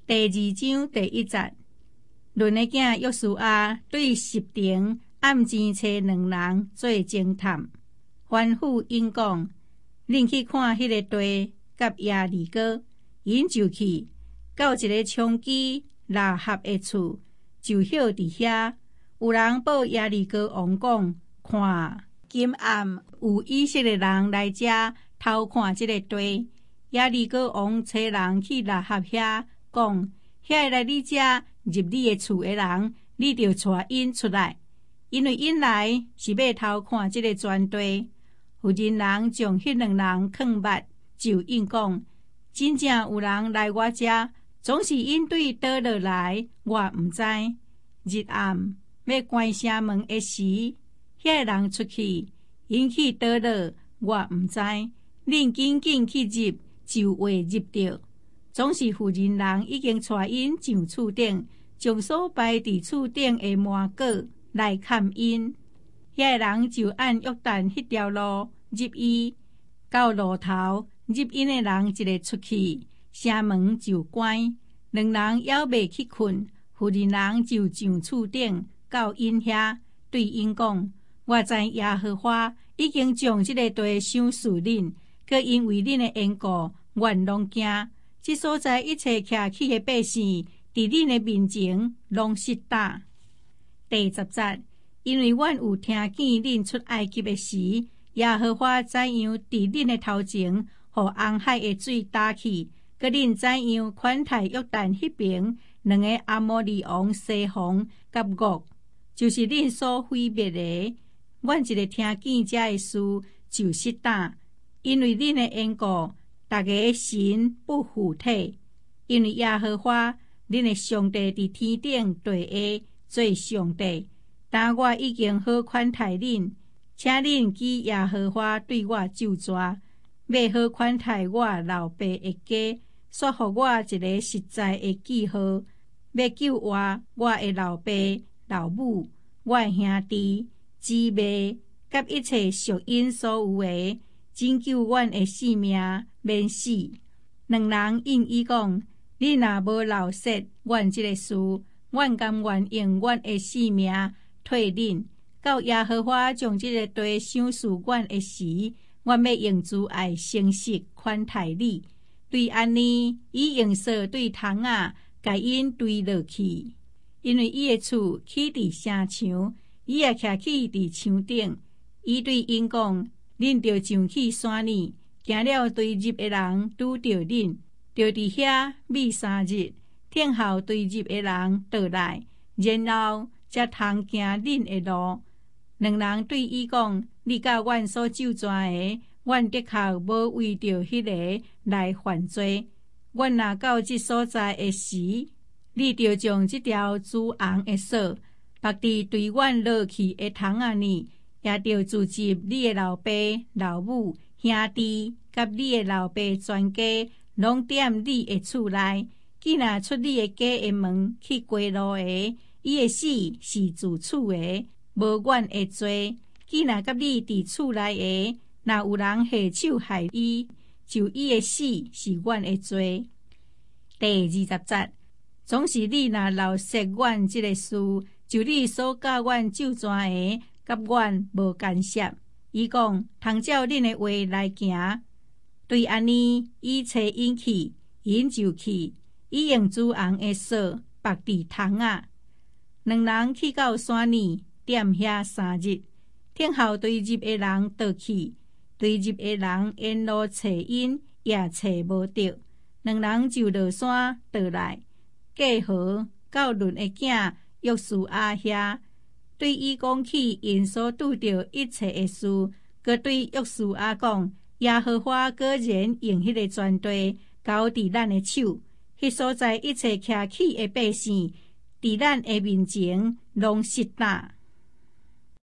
第2章第1节，伦的囝约书亚对10城暗前找2人做侦探，吩咐因讲：恁去看迄个地甲耶利哥，因就去到一个娼妓拉合的厝，就歇伫遐。有人报耶利哥王讲：看，今暗有以色列人来遮偷看这个地。耶利哥王找人去拉合遐，讲：遐来你遮入你的厝的人，你就带因出来，因为因来是要偷看这个全地。妇人人将迄2人囥捌，就应讲：真正有人来我遮，总是因对倒落来，我毋知。日暗要关城门的时，遐人出去，因去倒落，我毋知。恁紧紧去入，就会入着。总是妇人人已经带因上厝顶，将所摆伫厝顶的麻果来看因。遐人就按约旦迄条路入伊，到路头入因的人一个出去，城门就关。2人还袂去困，妇人人就上厝顶到因遐，对因讲：我知耶和华已经将这个地赏赐恁，可因为恁的缘故，阮拢惊。这所在一切徛起的百姓，伫恁的面前拢失胆。第10节，因为阮有听见恁出埃及的时，耶和华怎样伫恁的头前，互红海的水打去，佮恁怎样款待约旦迄边2个阿摩利王西宏甲噩，就是恁所毁灭的。阮一个听见这的事，就失胆，因为恁的缘故，大家神不附体。因为耶和华恁的上帝伫天顶地下做上帝，但我已经好款待恁，请恁记耶和华对我咒詛，要好款待我老爸的家，说互我一个实在的记号，要救活我的老爸、老母、我的兄弟、姊妹，甲一切属因所有的，拯救阮的性命免死。2人应伊讲：你若无老实阮这个事，阮甘愿用阮的性命退恁。到耶和华将这个地赏赐阮的时，阮要用慈爱诚实款待你。对安尼，伊用手对虫仔甲因推落去，因为伊的厝起伫城墙，伊也徛起伫墙顶。伊对因讲：恁着上去山里，行了对入的人拄着恁，就伫遐密3日，等候对入的人倒来，然后才通行恁的路。2人对伊讲：你甲阮所咒詛的，阮的确无为着迄个来犯罪。阮若到这所在的时，你着将这条朱红的锁绑伫对阮落去的虫仔里，也着自入你的老爸、老母、兄弟，甲你的老爸全家，拢踮你的厝内。既若出你的家的门去过路的，伊的死是自厝的，无阮的罪。既若甲你伫厝内的，若有人下手害伊，就伊的死是阮的罪。第20节，总是你若老实阮这个事，就你所教阮咒詛的，甲阮无干涉。伊讲：通照恁的话来行。对安尼，伊找因去，因就去。伊用朱红的锁绑伫虫仔。2人去到山里，踮遐3日，等候对入的人倒去。对入的人沿路找因，也找无着。2人就落山倒来，过河到伦的囝约书亚遐，对伊讲起因所拄着一切的事，佮对约书亚讲：耶和华果然用迄个全地交伫咱的手，迄所在一切徛起的百姓，伫咱的面前拢失胆。